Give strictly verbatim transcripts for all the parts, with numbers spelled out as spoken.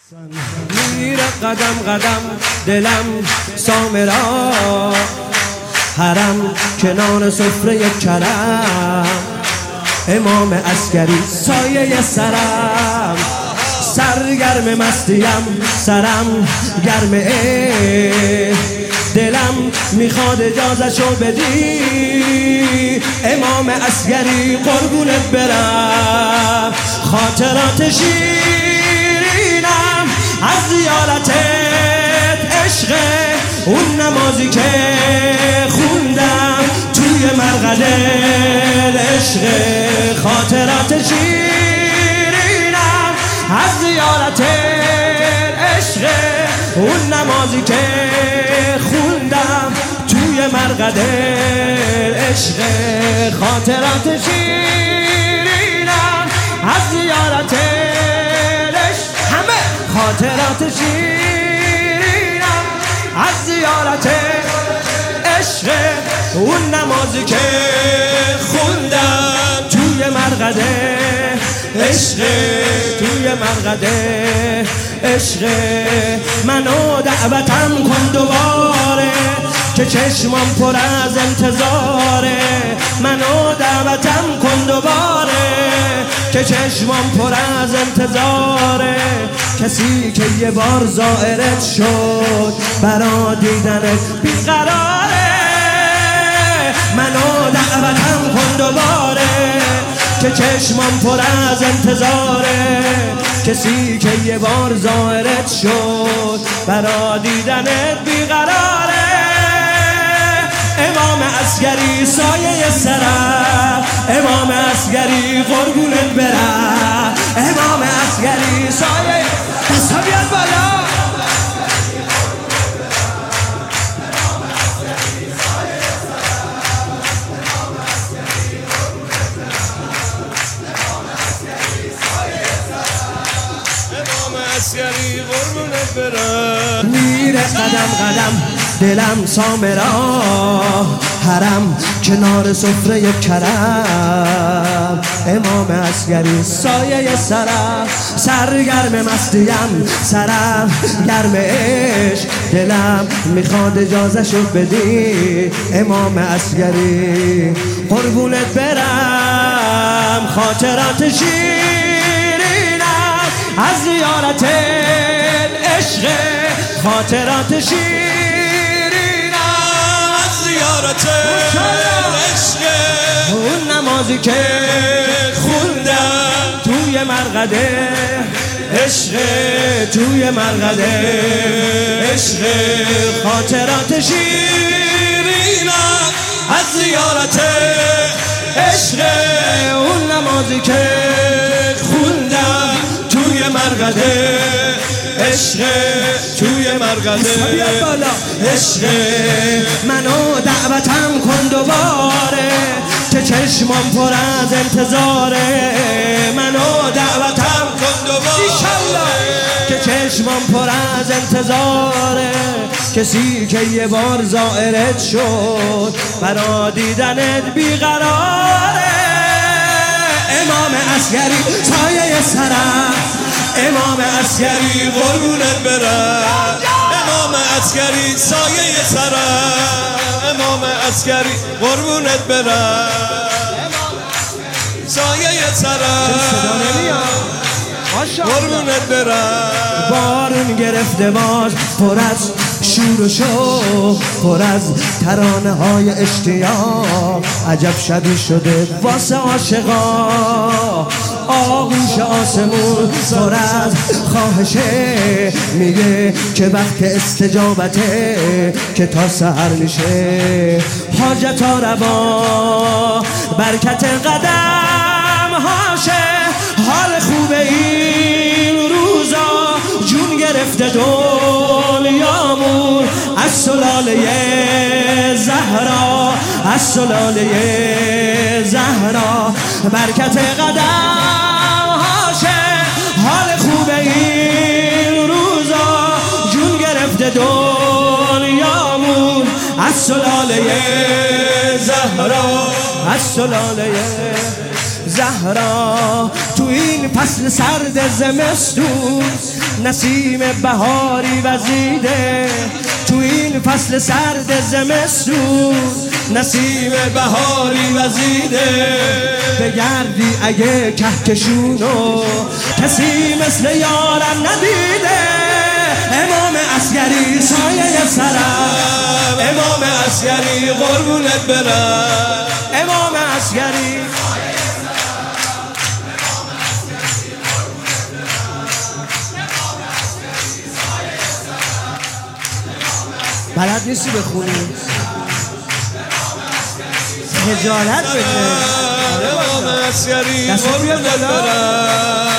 میره قدم قدم دلم سامرا، حرم کنار سفره کرم، امام عسکری سایه سرم، سرگرم مستیم سرم گرم عشق، دلم میخواد اجازه‌شو بدی امام عسکری قربونت برم، خاطرات شیرینم از زیارتت عشق، اون نمازی که خوندم توی مرقد عشق، خاطرات شیرینم از زیارتت عشق، اون نمازی که خوندم توی مرقد عشق، خاطرات شیرینم از زیارت عشق، همه خاطرات شیرینم از زیارت عشق، اون نمازی که خوندم توی مرقد عشق، توی مرقد عشق، منو دعوتم کن دوباره که چشمم پر از انتظاره، منو دعوتم کن دوباره که چشمم پر از انتظاره، کسی که یه بار زائرت شد برا دیدنت بیقراره، منو دعوتم کن دوباره که چشمم پر از انتظاره، کسی که یه بار زائرت شد برا دیدنت بیقراره، امام عسکری سایه سرم، امام عسکری قربونت برم، امام عسکری سایه دستا بیاد بالا، عسکری قربونت برم، میره قدم قدم دلم سامرا، حرم کنار سفره کرم، امام عسکری سایه سرم، سرگرم مستیم سرم گرم عشق، دلم میخواد اجازه‌شو بدی امام عسکری قربونت برم، خاطرات شیرینم از زیارت عشق، خاطرات شیرینم از زیارت عشق، اون نمازی که خوندم توی مرقد عشق، توی مرقد عشق، خاطرات شیرینم از زیارت عشق، اون نمازی که خوندم توی مرقد عشق، توی مرقد عشق، منو دعوتم کن دوباره که چشمم پر از انتظاره، منو دعوتم کن دوباره که چشمم پر از انتظاره، کسی که یه بار زائرت شد برا دیدنت بیقراره، امام عسکری سایه سرم، امام عسکری قربونت برم، امام عسکری سایه سرم، امام عسکری قربونت برم، سایه سرم قربونت برم، بارون گرفته باز پر از شور و شوق، پر از ترانه های اشتیاق، عجب شبی شده واسه عاشقا، آغوش آسمون پر از خواهشه، میگه که وقت استجابته که تا سحر میشه، حاجت ها روا برکت قدم هاشه، حال خوبه این روزا جون گرفته دنیامون از سلاله زهرا، از سلاله زهرا، برکت قدم هاشه، حال خوبه این روزا جون گرفته دنیامون از سلاله زهرا، از سلاله زهرا. تو این فصل سرد زمستون نسیم بهاری وزیده، تو این فصل سرد زمستون نسیم بهاری وزیده. بگردی اگه کهکشونو کسی مثل یارم ندیده. امام عسگری سایه سرم، امام عسگری قربونت برم، امام عسگری بلد نیستی بخونی خجالت بده. امام عسگری قربونت برم.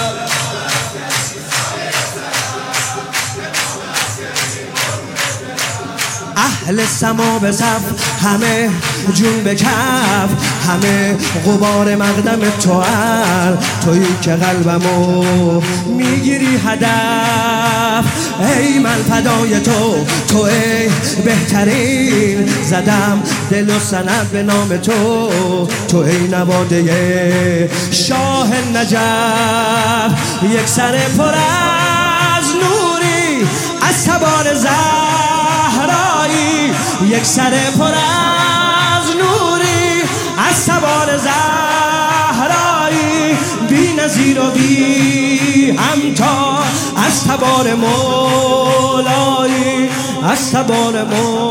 اهل سما به صف، همه جون به کف، همه غبار مقدم تو هر تویی که قلبمو میگیری هدف. ای من فدای تو، تو ای بهترین، زدم دل و سند به نام تو، تو ای نواده شاه نجف. یک سر پر از نوری از تبار زهرایی، یک سر پر از نوری از تبار زهرایی. بی نظیر و بی همتا از تبار مولایی، از تبار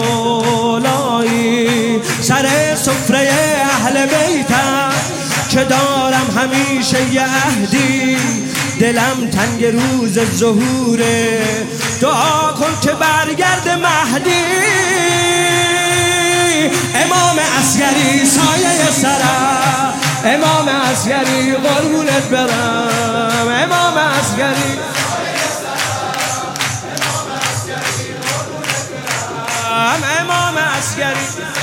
مولایی. سر سفره اهل بیتم که دارم همیشه یه عهدی، دلم تنگ روز ظهوره، دعا کن که برگرد مهدی. امام عسگری سایه سرم، امام عسگری قربونت برم، امام عسگری امام عسگری